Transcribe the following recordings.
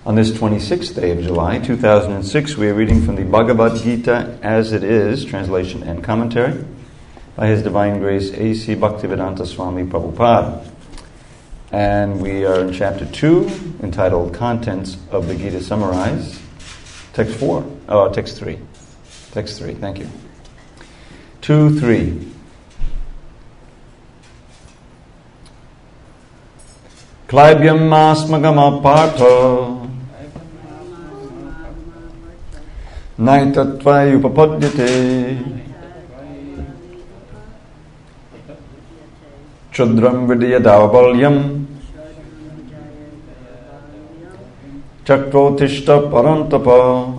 On this 26th day of July, 2006, we are reading from the Bhagavad Gita as it is, translation and commentary, by His Divine Grace A.C. Bhaktivedanta Swami Prabhupada. And we are in chapter 2, entitled Contents of the Gita Summarized. Text 3, thank you. 2-3. Klaibhyam asmagama partha naitatvai upapadyate chudram vidyadavalyam chakrotishta parantapa.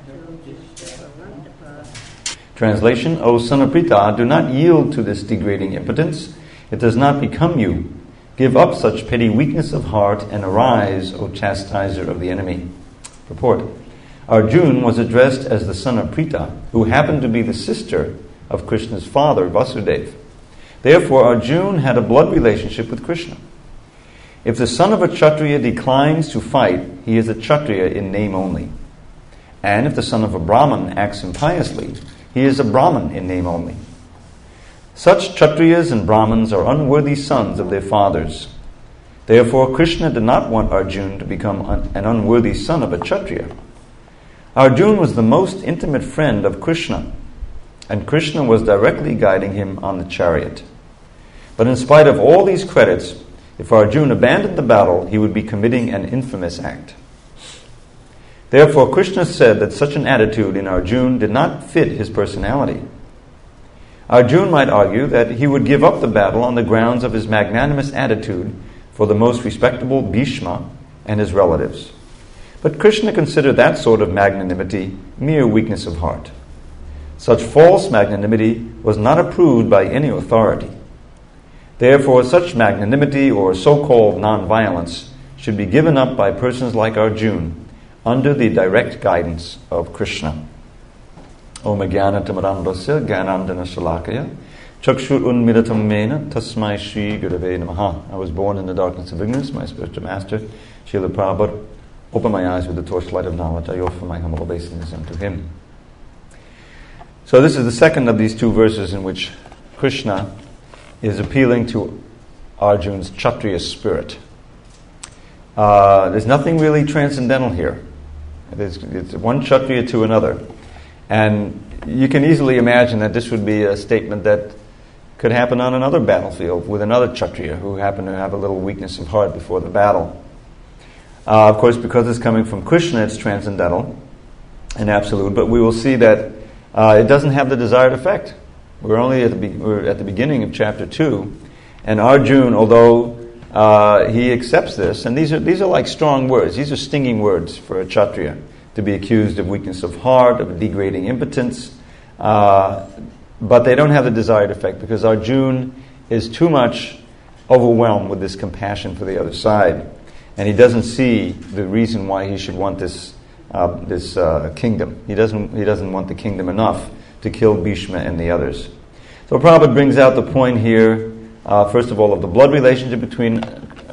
Translation: O son of Pritha, do not yield to this degrading impotence. It does not become you. Give up such petty weakness of heart and arise, O chastiser of the enemy. Purport: Arjuna was addressed as the son of Pritha, who happened to be the sister of Krishna's father, Vasudeva. Therefore, Arjuna had a blood relationship with Krishna. If the son of a Kshatriya declines to fight, he is a Kshatriya in name only. And if the son of a Brahman acts impiously, he is a Brahman in name only. Such Kshatriyas and Brahmins are unworthy sons of their fathers. Therefore, Krishna did not want Arjuna to become an unworthy son of a Kshatriya. Arjuna was the most intimate friend of Krishna, and Krishna was directly guiding him on the chariot. But in spite of all these credits, if Arjuna abandoned the battle, he would be committing an infamous act. Therefore, Krishna said that such an attitude in Arjuna did not fit his personality. Arjuna might argue that he would give up the battle on the grounds of his magnanimous attitude for the most respectable Bhishma and his relatives. But Krishna considered that sort of magnanimity mere weakness of heart. Such false magnanimity was not approved by any authority. Therefore, such magnanimity or so-called non-violence should be given up by persons like Arjuna under the direct guidance of Krishna. Om Jnanatamrandasya Jnanandana Shalakaya Chakshur Unmiratam Mena Tasmai Shri Gurave Namaha. I was born in the darkness of ignorance. My spiritual master, Srila Prabhupada, opened my eyes with the torchlight of knowledge. I offer my humble obeisance unto him. So this is the second of these two verses in which Krishna is appealing to Arjuna's Kshatriya spirit. There's nothing really transcendental here. It's one Kshatriya to another. And you can easily imagine that this would be a statement that could happen on another battlefield with another Kshatriya who happened to have a little weakness of heart before the battle. Of course, because it's coming from Krishna, it's transcendental and absolute, but we will see that it doesn't have the desired effect. We're only at the beginning of chapter 2, and Arjuna, although he accepts this, and these are like strong words, these are stinging words for a Kshatriya, to be accused of weakness of heart, of degrading impotence, but they don't have the desired effect because Arjuna is too much overwhelmed with this compassion for the other side, and he doesn't see the reason why he should want this kingdom. He doesn't want the kingdom enough to kill Bhishma and the others. So Prabhupada brings out the point here, first of all, of the blood relationship between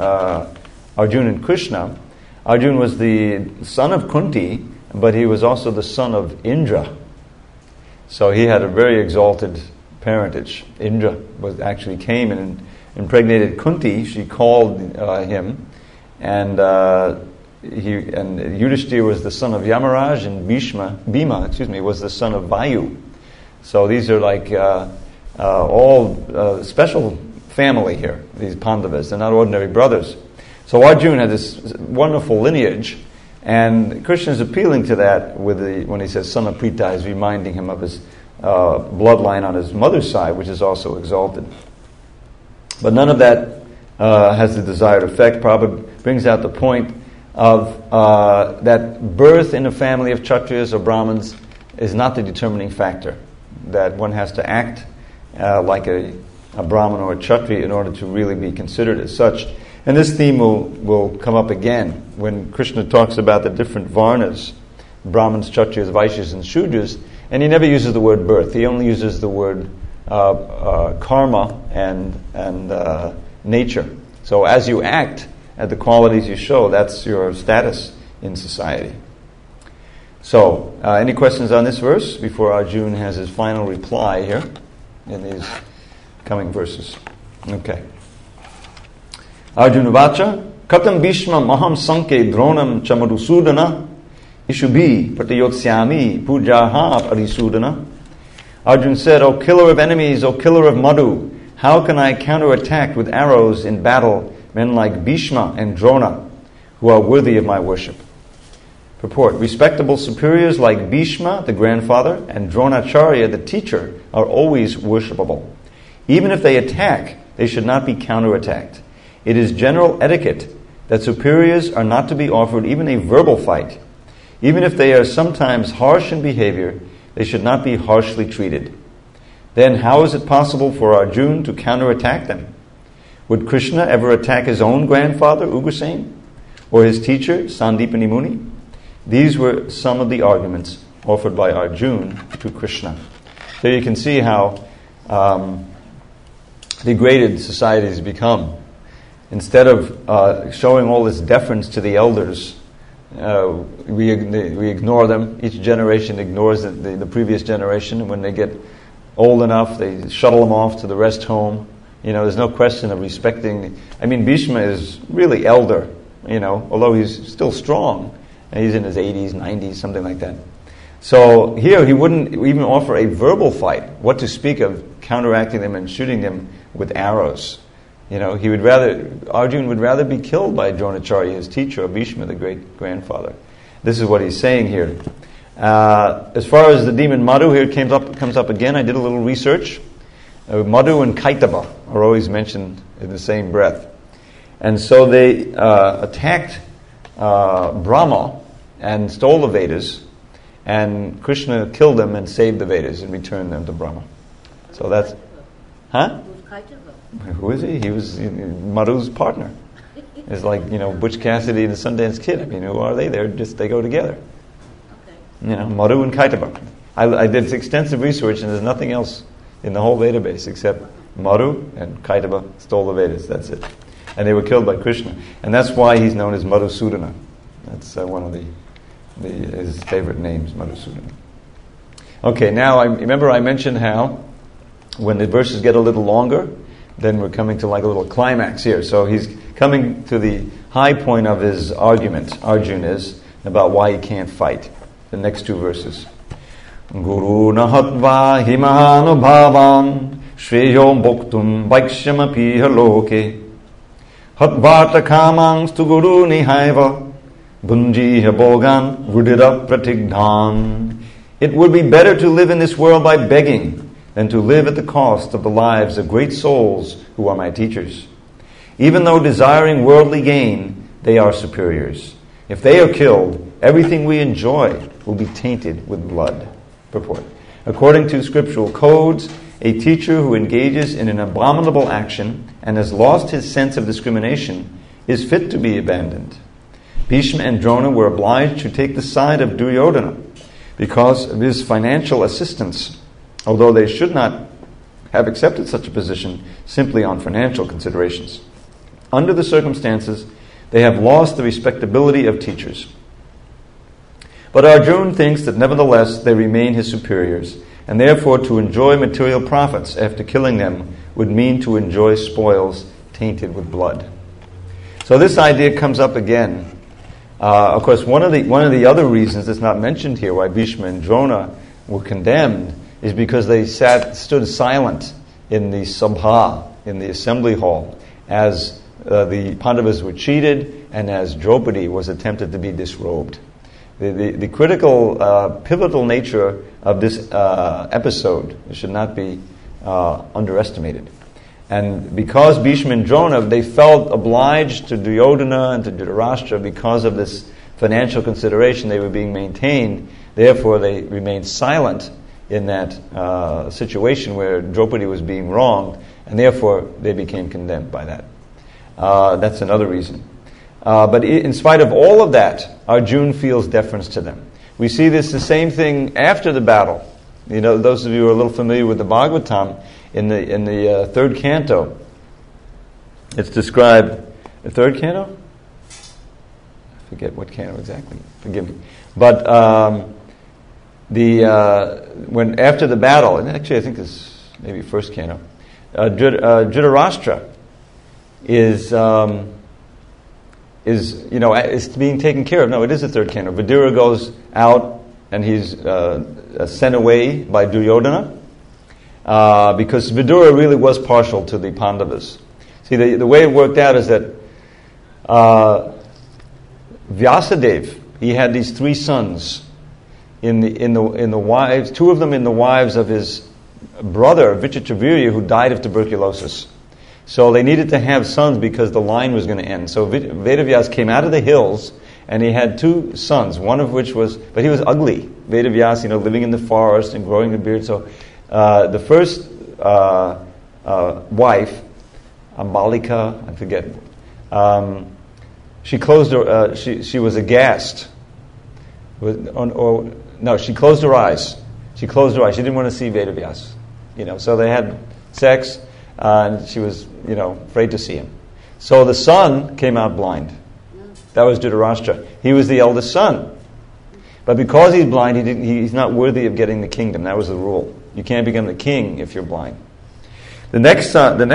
Arjuna and Krishna. Arjuna was the son of Kunti, but he was also the son of Indra. So he had a very exalted parentage. Indra came and impregnated Kunti. She called him, and Yudhishthira was the son of Yamaraj, and Bhima was the son of Vayu. So these are like all special family here. These Pandavas, they're not ordinary brothers. So Arjuna had this wonderful lineage, and Krishna is appealing to that when he says son of Pritha, he's reminding him of his bloodline on his mother's side, which is also exalted. But none of that has the desired effect. Prabhupada brings out the point of that birth in a family of Kshatriyas or Brahmins is not the determining factor, that one has to act like a Brahmin or a Kshatriya in order to really be considered as such. And this theme will come up again when Krishna talks about the different varnas, Brahmins, Kshatriyas, Vaishyas, and Shudras, and he never uses the word birth. He only uses the word karma and nature. So as you act, at the qualities you show, that's your status in society. So, any questions on this verse before Arjuna has his final reply here in these coming verses? Okay. Arjuna Vacha, Katam Bhishma Maham Sanke Dronam Chamadusudana Ishubi Pratayotsyami Pujaha Parisudana. Arjuna said, O killer of enemies, O killer of Madhu, how can I counterattack with arrows in battle men like Bhishma and Drona, who are worthy of my worship? Purport. Respectable superiors like Bhishma, the grandfather, and Dronacharya, the teacher, are always worshipable. Even if they attack, they should not be counterattacked. It is general etiquette that superiors are not to be offered even a verbal fight. Even if they are sometimes harsh in behavior, they should not be harshly treated. Then how is it possible for Arjuna to counterattack them? Would Krishna ever attack his own grandfather, Ugrasen, or his teacher, Sandipani Muni? These were some of the arguments offered by Arjuna to Krishna. There you can see how degraded societies become. Instead of showing all this deference to the elders, we ignore them. Each generation ignores the previous generation. And when they get old enough, they shuttle them off to the rest home. There's no question of respecting. Bhishma is really elder, although he's still strong. And he's in his 80s, 90s, something like that. So here he wouldn't even offer a verbal fight. What to speak of counteracting them and shooting them with arrows. Arjuna would rather be killed by Dronacharya, his teacher, or Bhishma, the great-grandfather. This is what he's saying here. As far as the demon Madhu, here it comes up again. I did a little research. Madhu and Kaitaba are always mentioned in the same breath. And so they attacked Brahma and stole the Vedas, and Krishna killed them and saved the Vedas and returned them to Brahma. So that's... Huh? Who is he? He was Madhu's partner. It's like, Butch Cassidy and the Sundance Kid. Who are they? They go together. Okay. Madhu and Kaitaba. I did extensive research, and there's nothing else in the whole database except Madhu and Kaitaba stole the Vedas. That's it. And they were killed by Krishna. And that's why he's known as Madhusudana. That's one of his favorite names, Madhusudana. Okay, now remember I mentioned how when the verses get a little longer, then we're coming to like a little climax here. So he's coming to the high point of his argument, Arjuna is, about why he can't fight. The next two verses. Guru nahatva himahanu bhavan shreyo bhoktum vaikshamapi haloke Hatvata kamang stu guru nihaiva bunjiha bogan rudira pratigdhan. It would be better to live in this world by begging than to live at the cost of the lives of great souls who are my teachers. Even though desiring worldly gain, they are superiors. If they are killed, everything we enjoy will be tainted with blood. Purport. According to scriptural codes, a teacher who engages in an abominable action and has lost his sense of discrimination is fit to be abandoned. Bhishma and Drona were obliged to take the side of Duryodhana because of his financial assistance, although they should not have accepted such a position simply on financial considerations. Under the circumstances, they have lost the respectability of teachers. But Arjuna thinks that nevertheless they remain his superiors, and therefore to enjoy material profits after killing them would mean to enjoy spoils tainted with blood. So this idea comes up again. Of course, one of the other reasons that's not mentioned here why Bhishma and Drona were condemned is because they stood silent in the sabha, in the assembly hall, as the Pandavas were cheated and as Draupadi was attempted to be disrobed. The critical, pivotal nature of this episode should not be underestimated. And because Bhishma and Drona, they felt obliged to Duryodhana and to Dhritarashtra because of this financial consideration they were being maintained, therefore they remained silent in that situation where Draupadi was being wronged, and therefore they became condemned by that. That's another reason. But in spite of all of that, Arjuna feels deference to them. We see the same thing after the battle. Those of you who are a little familiar with the Bhagavatam, in the third canto, it's described. The third canto? forget what canto exactly. Forgive me. But when after the battle, and actually I think this is maybe first canto, Dhritarashtra is being taken care of. No, it is the third canto. Vidura goes out and he's sent away by Duryodhana because Vidura really was partial to the Pandavas. See, the way it worked out is that Vyasadeva, he had these 3 sons in the wives, 2 of them in the wives of his brother Vichitravirya, who died of tuberculosis. So they needed to have sons because the line was going to end. So Vedavyas came out of the hills and he had 2 sons, one of which but he was ugly. Vedavyas, living in the forest and growing a beard. So the first wife, Ambalika, I forget, she closed her. She was aghast. She closed her eyes. She closed her eyes. She didn't want to see Vedavyas. So they had sex, and she was, afraid to see him. So the son came out blind. That was Dhritarashtra. He was the eldest son, but because he's blind, he's not worthy of getting the kingdom. That was the rule. You can't become the king if you're blind. The next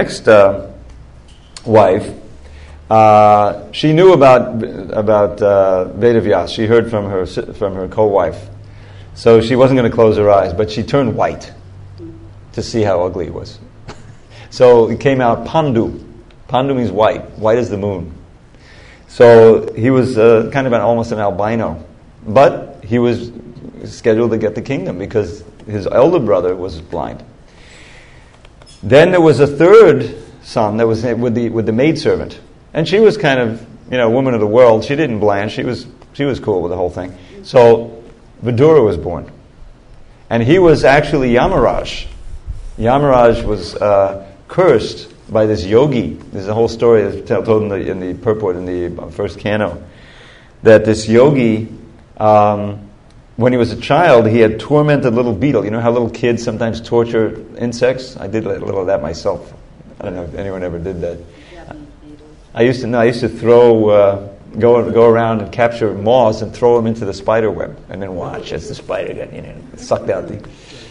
wife, she knew about Vedavyas. She heard from her co-wife, so she wasn't going to close her eyes, but she turned white to see how ugly he was. So it came out Pandu. Pandu means white as the moon. So he was kind of almost an albino, but he was scheduled to get the kingdom because his elder brother was blind. Then there was a third son that was with the maidservant, and she was kind of woman of the world. She didn't blanch. She was cool with the whole thing. So Vidura was born, and he was actually Yamaraj. Yamaraj was cursed by this yogi. There's a whole story that's told in the purport in the first canto, that this yogi, when he was a child, he had tormented little beetle. You know how little kids sometimes torture insects? I did a little of that myself. I don't know if anyone ever did that. I used to throw, go around and capture moths and throw them into the spider web, and then watch as the spider got sucked out the.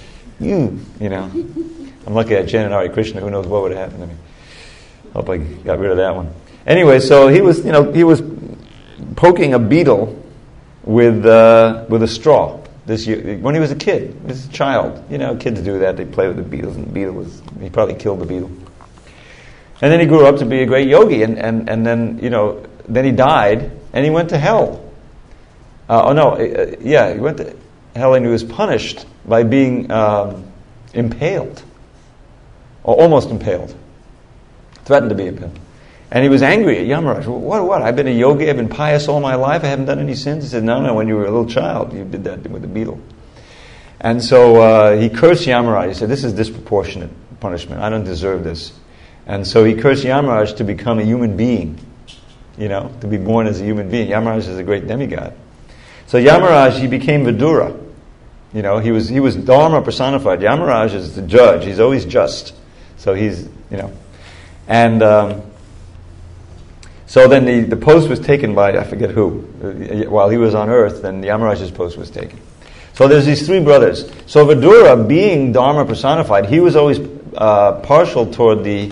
I'm lucky I had Jananari Krishna. Who knows what would have happened to me? Hope I got rid of that one. Anyway, so he was poking a beetle with a straw. When he was a kid, as a child, kids do that. They play with the beetles, and he probably killed the beetle. And then he grew up to be a great yogi, and then then he died, and he went to hell. He went to hell, and he was punished by being impaled, or almost impaled, threatened to be impaled. And he was angry at Yamaraj. What? I've been a yogi, I've been pious all my life, I haven't done any sins. He said, no, when you were a little child, you did that with the beetle. And so he cursed Yamaraj. He said, this is disproportionate punishment. I don't deserve this. And so he cursed Yamaraj to become a human being, to be born as a human being. Yamaraj is a great demigod. So Yamaraj, he became Vidura. He was Dharma personified. Yamaraj is the judge. He's always just. So he's, and so then the post was taken by, I forget who. While he was on earth, then Yamaraj's post was taken. So there's these 3 brothers. So Vidura, being Dharma personified, he was always partial toward the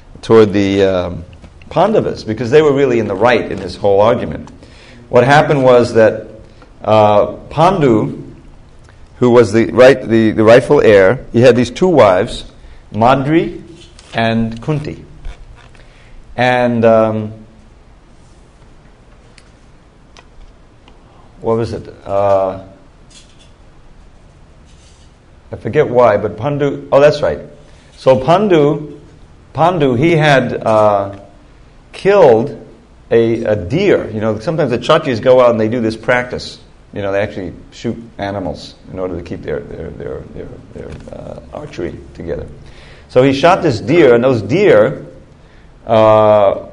Pandavas, because they were really in the right in this whole argument. What happened was that Pandu, who was the rightful heir, he had these 2 wives, Madri and Kunti. And what was it? I forget why, but Pandu. Oh, that's right. So Pandu, he had killed a deer. Sometimes the Kshatriyas go out and they do this practice. They actually shoot animals in order to keep their archery together. So he shot this deer, and those deer, one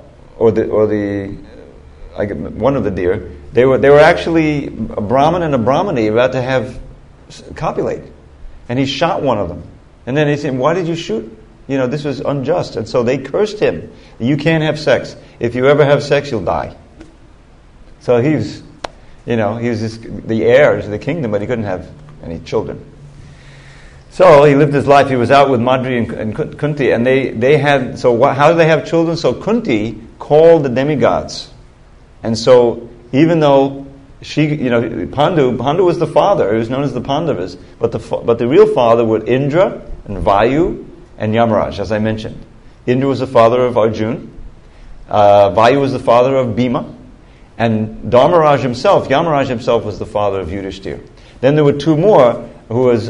of the deer, they were actually a Brahmin and a Brahmani about to have copulate, and he shot one of them. And then he said, "Why did you shoot? This was unjust." And so they cursed him. You can't have sex. If you ever have sex, you'll die. So he was just the heir to the kingdom, but he couldn't have any children. So he lived his life. He was out with Madri and Kunti, and they had. So how did they have children? So Kunti called the demigods, and so even though Pandu was the father, he was known as the Pandavas, but the real father was Indra and Vayu and Yamaraj, as I mentioned. Indra was the father of Arjun. Vayu was the father of Bhima, and Yamaraj himself was the father of Yudhishthir. Then there were two more who was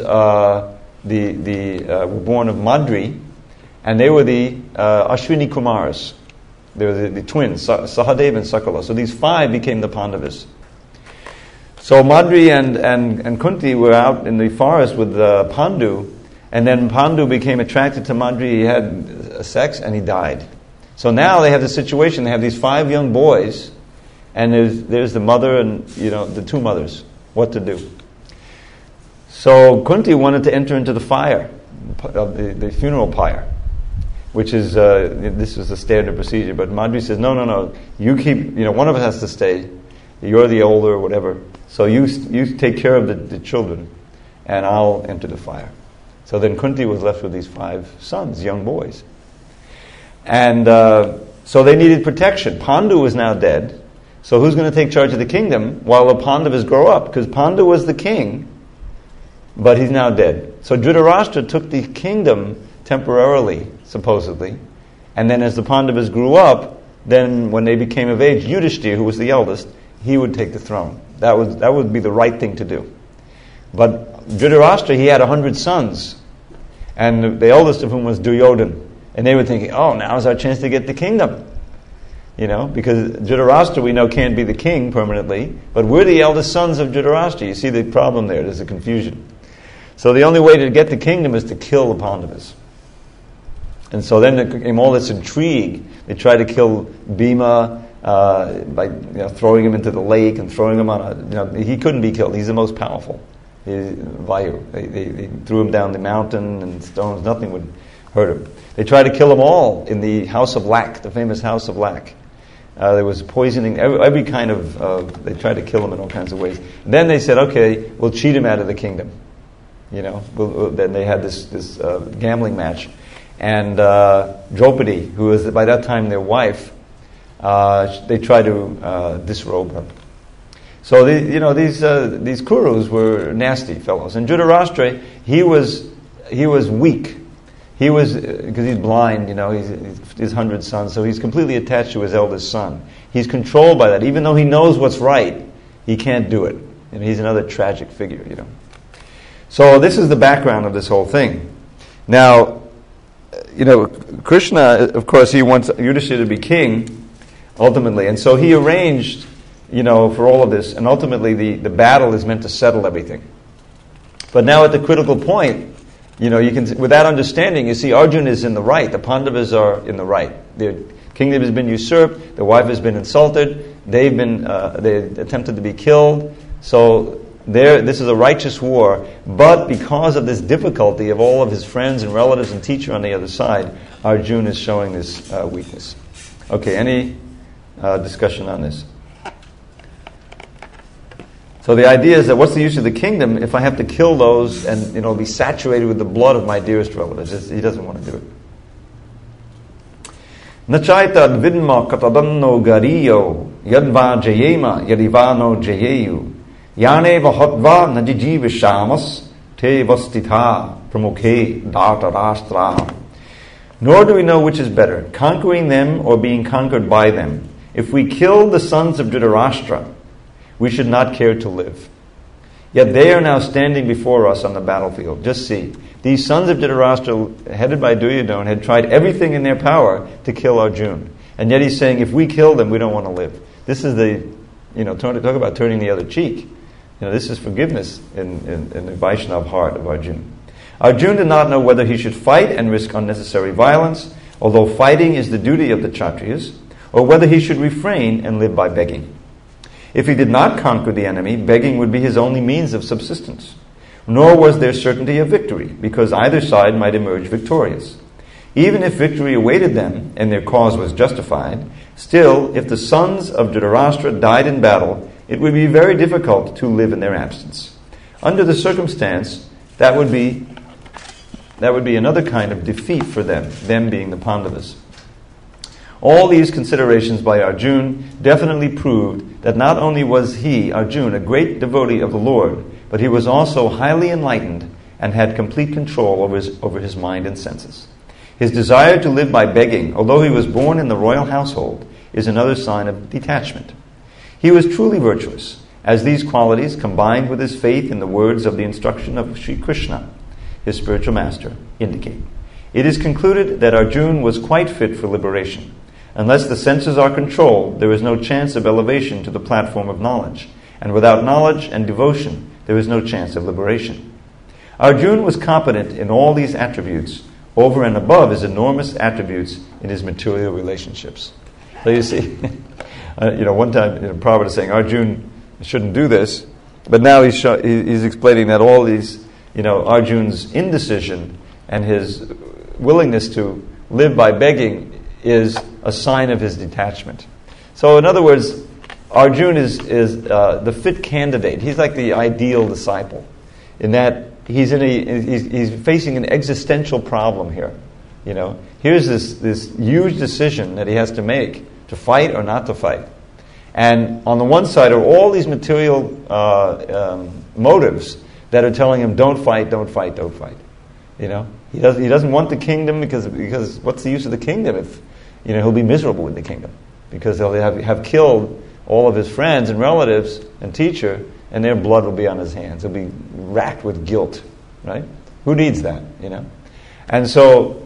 were born of Madri, and they were the Ashwini Kumars. They were the twins, Sahadev and Sakala. So these five became the Pandavas. So Madri and Kunti were out in the forest with Pandu, and then Pandu became attracted to Madri. He had sex and he died. So now they have the situation. They have these 5 young boys, and there's the mother and the 2 mothers. What to do? So Kunti wanted to enter into the fire, the funeral pyre, which is this is a standard procedure. But Madri says, no. You keep. One of us has to stay. You're the older, or whatever. So you take care of the children, and I'll enter the fire. So then Kunti was left with these 5 sons, young boys. And so they needed protection. Pandu was now dead. So who's going to take charge of the kingdom while the Pandavas grow up? Because Pandu was the king, but he's now dead. So Dhritarashtra took the kingdom temporarily, supposedly. And then as the Pandavas grew up, then when they became of age, Yudhishthir, who was the eldest, he would take the throne. That would be the right thing to do. But Dhritarashtra, he had 100 sons, and the eldest of whom was Duryodhana. And they were thinking, now's our chance to get the kingdom. Because Dhritarashtra, we know, can't be the king permanently, but we're the eldest sons of Dhritarashtra. You see the problem there. There's a confusion. So the only way to get the kingdom is to kill the Pandavas. And so then there came all this intrigue. They tried to kill Bhima by throwing him into the lake and throwing him on he couldn't be killed. He's the most powerful. Vayu. They threw him down the mountain and stones. Nothing would hurt him. They tried to kill them all in the House of Lac, the famous House of Lac. There was poisoning, every kind of, they tried to kill him in all kinds of ways. Then they said, okay, we'll cheat him out of the kingdom. Then they had this gambling match. And Draupadi, who was by that time their wife, they tried to disrobe her. So these Kurus were nasty fellows. And Dhritarashtra, he was weak. He was, because he's blind, he's 100 sons, so he's completely attached to his eldest son. He's controlled by that. Even though he knows what's right, he can't do it. He's another tragic figure, So this is the background of this whole thing. Now, Krishna, of course, he wants Yudhishthira to be king, ultimately. And so he arranged, for all of this. And ultimately, the battle is meant to settle everything. But now at the critical point, you can, with that understanding, you see Arjuna is in the right. The Pandavas are in the right. Their kingdom has been usurped. Their wife has been insulted. They attempted to be killed. So this is a righteous war. But because of this difficulty of all of his friends and relatives and teacher on the other side, Arjuna is showing this weakness. Okay, any discussion on this? So the idea is that what's the use of the kingdom if I have to kill those and be saturated with the blood of my dearest relatives? He doesn't want to do it. Nachaitad vidma katadanno gariyo yadva jayema yadivano jayeyu yane vahotva najijiva shamas te vastitha pramukhe data rastra. Nor do we know which is better, conquering them or being conquered by them. If we kill the sons of Dhritarashtra, we should not care to live. Yet they are now standing before us on the battlefield. Just see. These sons of Dhritarashtra, headed by Duryodhana, had tried everything in their power to kill Arjuna. And yet he's saying, if we kill them, we don't want to live. This is talk about turning the other cheek. This is forgiveness in the Vaishnav heart of Arjuna. Arjuna did not know whether he should fight and risk unnecessary violence, although fighting is the duty of the Kshatriyas, or whether he should refrain and live by begging. If he did not conquer the enemy, begging would be his only means of subsistence. Nor was there certainty of victory, because either side might emerge victorious. Even if victory awaited them and their cause was justified, still, if the sons of Dhritarashtra died in battle, it would be very difficult to live in their absence. Under the circumstance, that would be another kind of defeat for them being the Pandavas. All these considerations by Arjuna definitely proved that not only was he, Arjuna, a great devotee of the Lord, but he was also highly enlightened and had complete control over his mind and senses. His desire to live by begging, although he was born in the royal household, is another sign of detachment. He was truly virtuous, as these qualities, combined with his faith in the words of the instruction of Sri Krishna, his spiritual master, indicate. It is concluded that Arjuna was quite fit for liberation. Unless the senses are controlled, there is no chance of elevation to the platform of knowledge. And without knowledge and devotion, there is no chance of liberation. Arjuna was competent in all these attributes, over and above his enormous attributes in his material relationships. So you see, one time Prabhupada is saying Arjuna shouldn't do this, but now he's explaining that all these, Arjuna's indecision and his willingness to live by begging is a sign of his detachment. So in other words, Arjuna is the fit candidate. He's like the ideal disciple in that he's facing an existential problem here. Here's this huge decision that he has to make, to fight or not to fight. And on the one side are all these material motives that are telling him, don't fight, don't fight, don't fight. He doesn't want the kingdom because what's the use of the kingdom if he'll be miserable in the kingdom, because he'll have killed all of his friends and relatives and teacher, and their blood will be on his hands. He'll be racked with guilt, right? Who needs that, And so,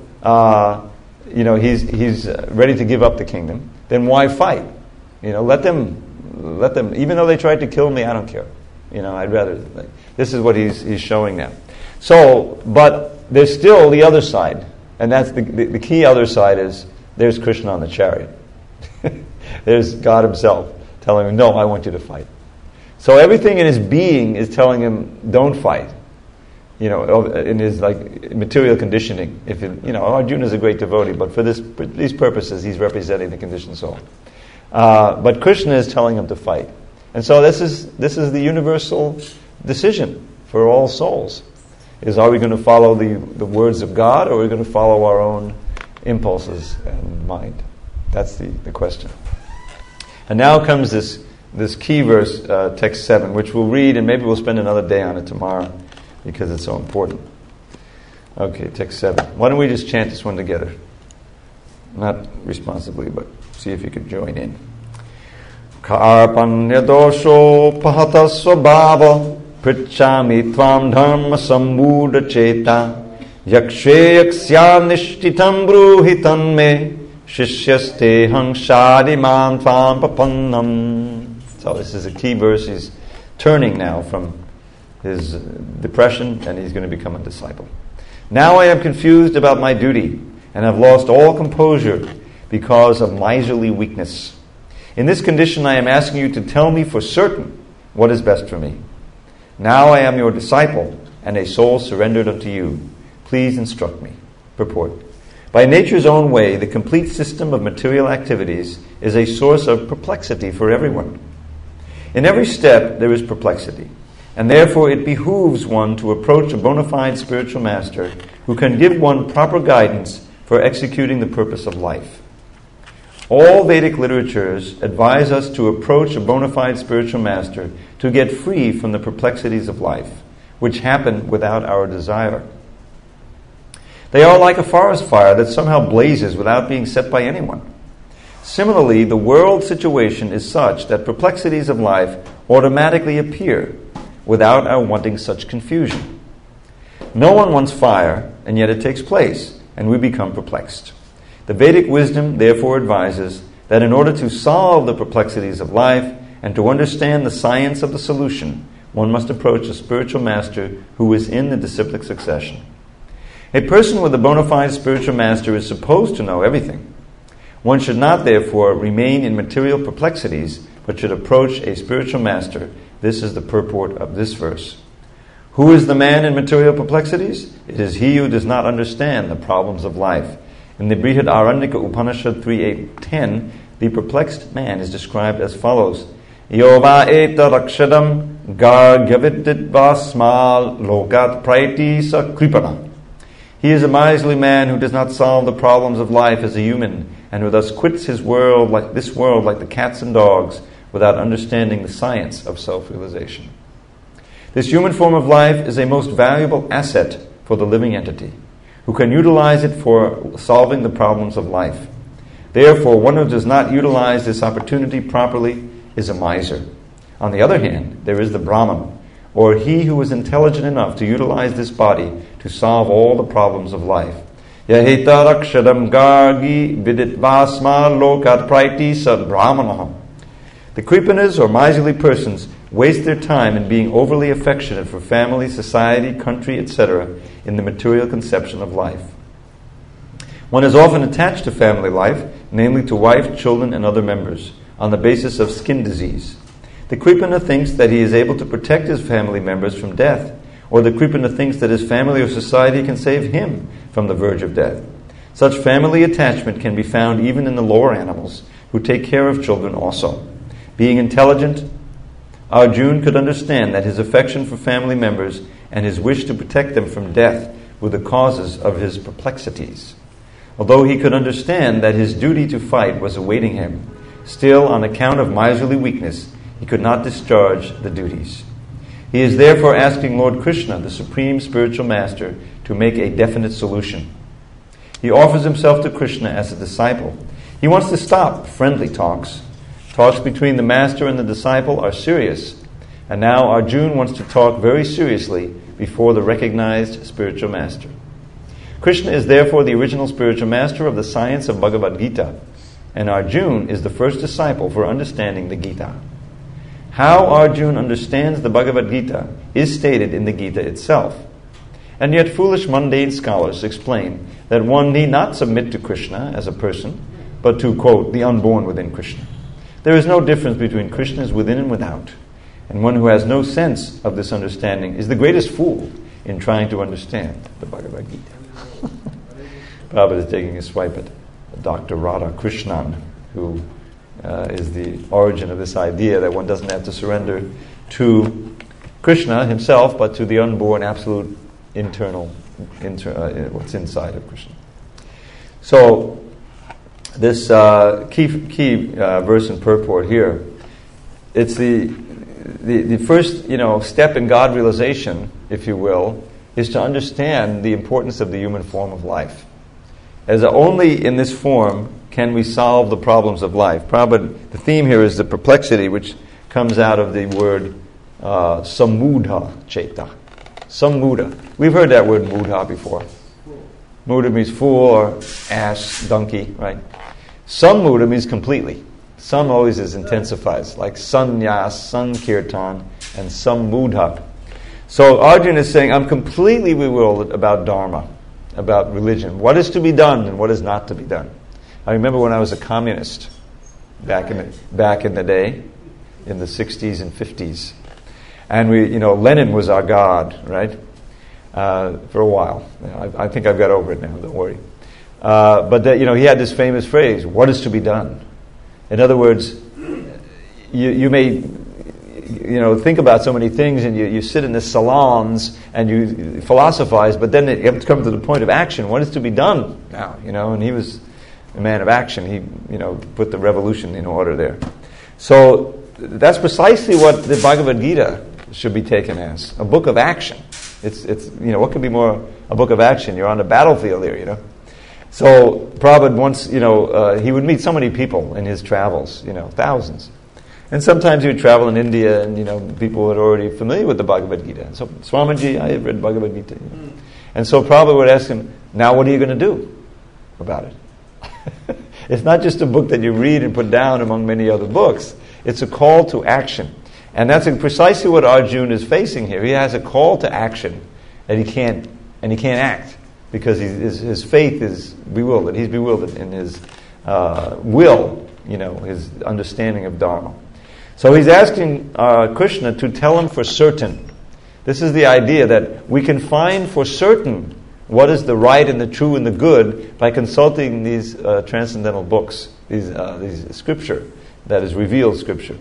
he's ready to give up the kingdom. Then why fight? Let them. Even though they tried to kill me, I don't care. I'd rather. This is what he's showing now. So, but there's still the other side, and that's the key other side is. There's Krishna on the chariot. There's God himself telling him, no, I want you to fight. So everything in his being is telling him, don't fight. In his material conditioning. Arjuna is a great devotee, but for these purposes, he's representing the conditioned soul. But Krishna is telling him to fight. And so this is the universal decision for all souls. Are we going to follow the words of God, or are we going to follow our own impulses and mind? That's the question. And now comes this key verse, text 7, which we'll read, and maybe we'll spend another day on it tomorrow because it's so important. Okay, text 7. Why don't we just chant this one together? Not responsibly, but see if you could join in. Karpanya dosho pahata svabhava prichami tvam dharma sambuddha cheta yakshe yaksya nishtitam bruhitan me shishyaste hang shadimam tvam papannam. So this is a key verse. He's turning now from his depression and he's going to become a disciple. Now I am confused about my duty and have lost all composure because of miserly weakness. In this condition I am asking you to tell me for certain what is best for me. Now I am your disciple and a soul surrendered unto you. Please instruct me. Purport. By nature's own way, the complete system of material activities is a source of perplexity for everyone. In every step there is perplexity, and therefore it behooves one to approach a bona fide spiritual master who can give one proper guidance for executing the purpose of life. All Vedic literatures advise us to approach a bona fide spiritual master to get free from the perplexities of life, which happen without our desire. They are like a forest fire that somehow blazes without being set by anyone. Similarly, the world situation is such that perplexities of life automatically appear without our wanting such confusion. No one wants fire, and yet it takes place, and we become perplexed. The Vedic wisdom therefore advises that in order to solve the perplexities of life and to understand the science of the solution, one must approach a spiritual master who is in the disciplic succession. A person with a bona fide spiritual master is supposed to know everything. One should not, therefore, remain in material perplexities, but should approach a spiritual master. This is the purport of this verse. Who is the man in material perplexities? It is he who does not understand the problems of life. In the Brihadaranyaka Upanishad 3.8.10, the perplexed man is described as follows. Yova eta rakshadam gargavidit vasmal lokat praiti sa kripana. He is a miserly man who does not solve the problems of life as a human, and who thus quits this world like the cats and dogs, without understanding the science of self-realization. This human form of life is a most valuable asset for the living entity, who can utilize it for solving the problems of life. Therefore, one who does not utilize this opportunity properly is a miser. On the other hand, there is the Brahman, or he who is intelligent enough to utilize this body to solve all the problems of life. Yahita rakshadam gargi vidit vasma lokat praiti sad brahmanaham. The Kripanas, or miserly persons, waste their time in being overly affectionate for family, society, country, etc., in the material conception of life. One is often attached to family life, namely to wife, children, and other members, on the basis of skin disease. The Kripana thinks that he is able to protect his family members from death, or the Kripana thinks that his family or society can save him from the verge of death. Such family attachment can be found even in the lower animals, who take care of children also. Being intelligent, Arjuna could understand that his affection for family members and his wish to protect them from death were the causes of his perplexities. Although he could understand that his duty to fight was awaiting him, still, on account of miserly weakness, he could not discharge the duties. He is therefore asking Lord Krishna, the Supreme Spiritual Master, to make a definite solution. He offers himself to Krishna as a disciple. He wants to stop friendly talks. Talks between the master and the disciple are serious, and now Arjuna wants to talk very seriously before the recognized spiritual master. Krishna is therefore the original spiritual master of the science of Bhagavad Gita, and Arjuna is the first disciple for understanding the Gita. How Arjuna understands the Bhagavad Gita is stated in the Gita itself. And yet foolish mundane scholars explain that one need not submit to Krishna as a person, but to, quote, the unborn within Krishna. There is no difference between Krishna's within and without, and one who has no sense of this understanding is the greatest fool in trying to understand the Bhagavad Gita. Prabhupada is taking a swipe at Dr. Radha Krishnan, who is the origin of this idea that one doesn't have to surrender to Krishna himself, but to the unborn, absolute, internal, what's inside of Krishna. So, this key verse and purport here, it's the first step in God realization, if you will, is to understand the importance of the human form of life. As only in this form can we solve the problems of life. Probably the theme here is the perplexity, which comes out of the word samudha cheta. Samudha. We've heard that word mudha before. Mudha means fool or ass, donkey, right? Sammudha means completely. Sam always is intensifies, like sannyas, sankirtan, and sammudha. So Arjuna is saying, I'm completely bewildered about dharma, about religion. What is to be done and what is not to be done. I remember when I was a communist back in the day, in the 60s and 50s. And Lenin was our god, right? For a while. I think I've got over it now, don't worry. But he had this famous phrase, what is to be done? In other words, you may think about so many things, and you sit in the salons and you philosophize, but then you have to come to the point of action. What is to be done now? And he was a man of action. He put the revolution in order there. So that's precisely what the Bhagavad Gita should be taken as, a book of action. It's what could be more a book of action? You're on the battlefield here, So Prabhupada once, he would meet so many people in his travels, thousands. And sometimes he would travel in India, and people were already familiar with the Bhagavad Gita. So, Swamiji, I have read Bhagavad Gita. And so Prabhupada would ask him, now what are you going to do about it? It's not just a book that you read and put down among many other books. It's a call to action. And that's precisely what Arjuna is facing here. He has a call to action, and he can't act because his faith is bewildered. He's bewildered in his will, his understanding of Dharma. So he's asking Krishna to tell him for certain. This is the idea that we can find for certain what is the right and the true and the good, by consulting these transcendental books, these scripture that is revealed scripture,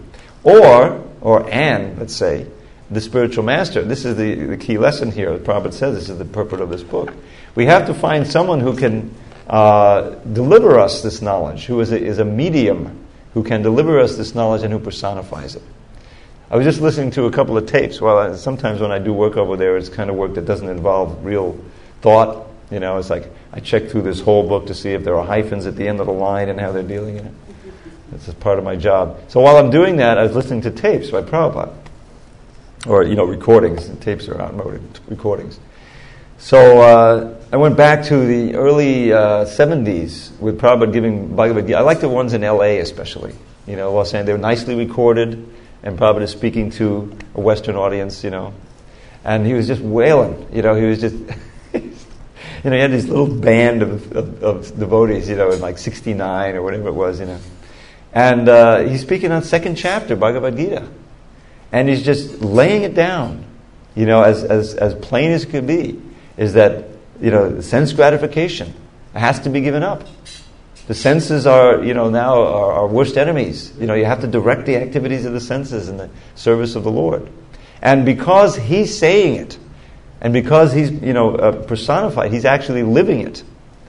and let's say the spiritual master. This is the key lesson here. The Prabhupada says this is the purport of this book. We have to find someone who can deliver us this knowledge, who is a medium, who can deliver us this knowledge and who personifies it. I was just listening to a couple of tapes. Sometimes when I do work over there, it's kind of work that doesn't involve real thought. It's like I check through this whole book to see if there are hyphens at the end of the line and how they're dealing in it. This is part of my job. So while I'm doing that, I was listening to tapes by Prabhupada. Or, recordings. The tapes are outmoded recordings. So I went back to the early 70s with Prabhupada giving Bhagavad Gita. I like the ones in L.A. especially. While saying they were nicely recorded, and Prabhupada is speaking to a Western audience, and he was just wailing. He was just, he had this little band of devotees, in like 69 or whatever it was, And he's speaking on second chapter, Bhagavad Gita. And he's just laying it down, as plain as it could be, is that, sense gratification has to be given up. The senses are, now our worst enemies. You have to direct the activities of the senses in the service of the Lord. And because he's saying it, and because he's, personified, he's actually living it,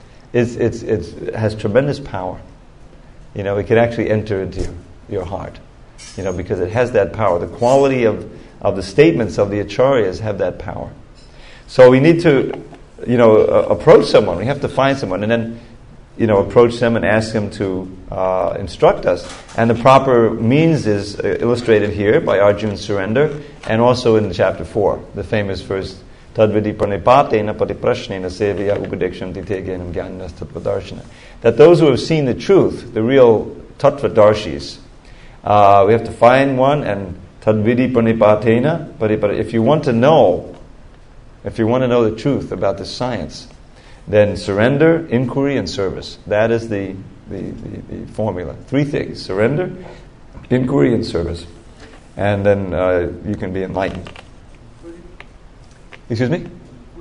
it has tremendous power. It can actually enter into your heart. Because it has that power. The quality of the statements of the acharyas have that power. So we need to, approach someone. We have to find someone, and then, approach them and ask them to instruct us. And the proper means is illustrated here by Arjuna's surrender, and also in chapter 4, the famous verse, Tadvidi pranipatena patiprashnena sevya upadekshanti te gyanam jnananas tattvadarshana. That those who have seen the truth, the real tattvadarshis, we have to find one, and tadvidi pranipatena. But if you want to know the truth about the science, then surrender, inquiry, and service. That is the formula. 3 things: surrender, inquiry, and service, and then you can be enlightened. Excuse me?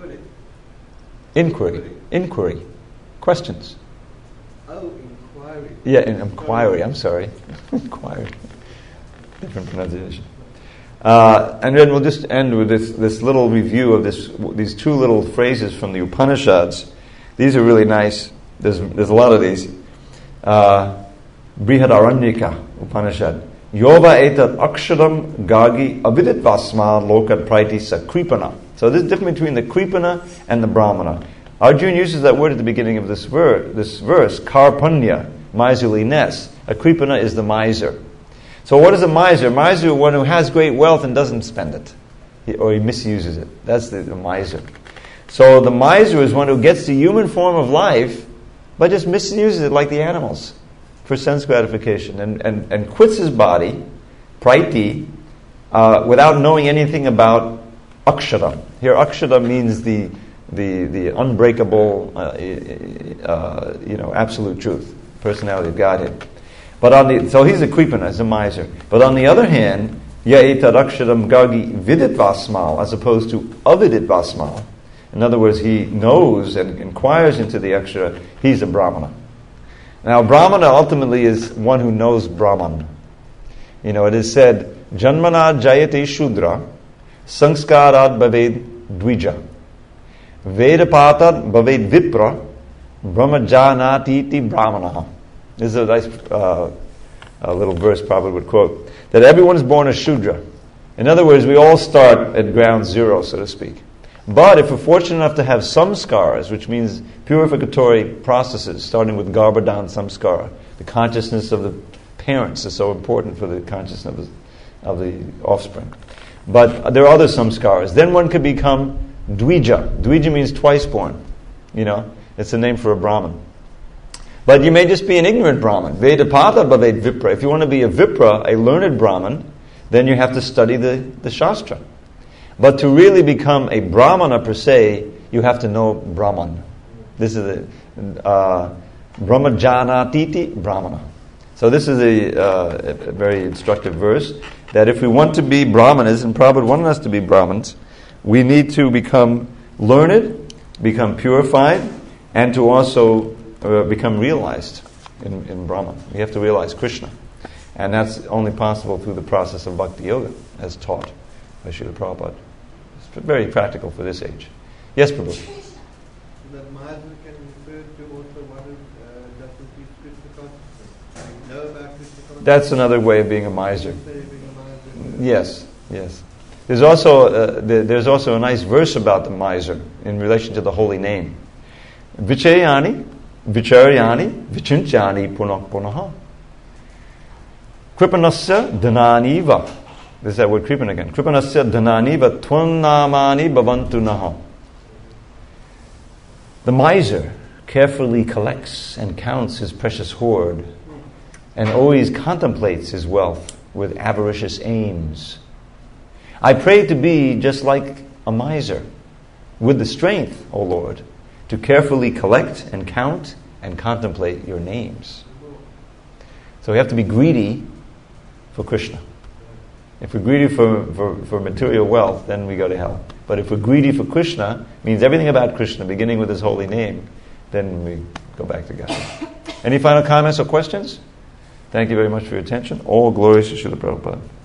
Inquiry, questions. Oh, inquiry. Yeah, inquiry. I'm sorry. Inquiry. Different pronunciation. And then we'll just end with this little review of these 2 little phrases from the Upanishads. These are really nice. There's a lot of these. Brihadaranyaka Upanishad. Yova etat aksharam gagi avidit vasma lokat praiti sa kripana. So there's a difference between the kripana and the brahmana. Arjuna uses that word at the beginning of this verse, karpanya, miserliness. A kripana is the miser. So what is a miser? Miser is one who has great wealth and doesn't spend it. Or he misuses it. That's the miser. So the miser is one who gets the human form of life, but just misuses it like the animals for sense gratification, and quits his body, praiti, without knowing anything about akshara. Here akshara means the unbreakable, absolute truth, personality of Godhead. So he's a kripana, he's a miser. But on the other hand, ya etad aksharam gagi vidit vasmal, as opposed to avidit vasmal. In other words, he knows and inquires into the akshara. He's a brahmana. Now, brahmana ultimately is one who knows Brahman. It is said, Janmana jayate shudra, sanskarat bhaved dvija, vedapatat bhaved vipra, brahmajanatiti brahmana. This is a nice a little verse Prabhupada would quote, that everyone is born a Shudra. In other words, we all start at ground zero, so to speak. But if we're fortunate enough to have samskaras, which means purificatory processes, starting with Garbhadan samskara, the consciousness of the parents is so important for the consciousness of the offspring. But there are other samskaras. Then one could become Dvija. Dvija means twice born. It's a name for a Brahmin. But you may just be an ignorant Brahmin. Vedapata bhaved vipra. If you want to be a vipra, a learned Brahmin, then you have to study the Shastra. But to really become a Brahmana per se, you have to know Brahman. This is the Brahmajanatiti Brahmana. So this is a very instructive verse, that if we want to be Brahmanas, and Prabhupada wanted us to be Brahmins, we need to become learned, become purified, and to also become realized in Brahman. We have to realize Krishna. And that's only possible through the process of Bhakti Yoga, as taught by Srila Prabhupada. It's very practical for this age. Yes, Prabhu? That miser can refer to also one who doesn't teach Krishna consciousness. Know about Krishna consciousness. That's another way of being a miser. Being a miser. Yes, yes. There's also a nice verse about the miser in relation to the holy name. Vichayani, vicharyani, vichinchani punak punaha. Kripanasya dhananiva. This is that word kripan again. Kripanasya dhananiva tvannamani bhavantu naha. The miser carefully collects and counts his precious hoard and always contemplates his wealth with avaricious aims. I pray to be just like a miser, with the strength, O Lord, to carefully collect and count and contemplate your names. So we have to be greedy for Krishna. If we're greedy for material wealth, then we go to hell. But if we're greedy for Krishna, means everything about Krishna, beginning with his holy name, then we go back to God. Any final comments or questions? Thank you very much for your attention. All glories to Srila Prabhupada.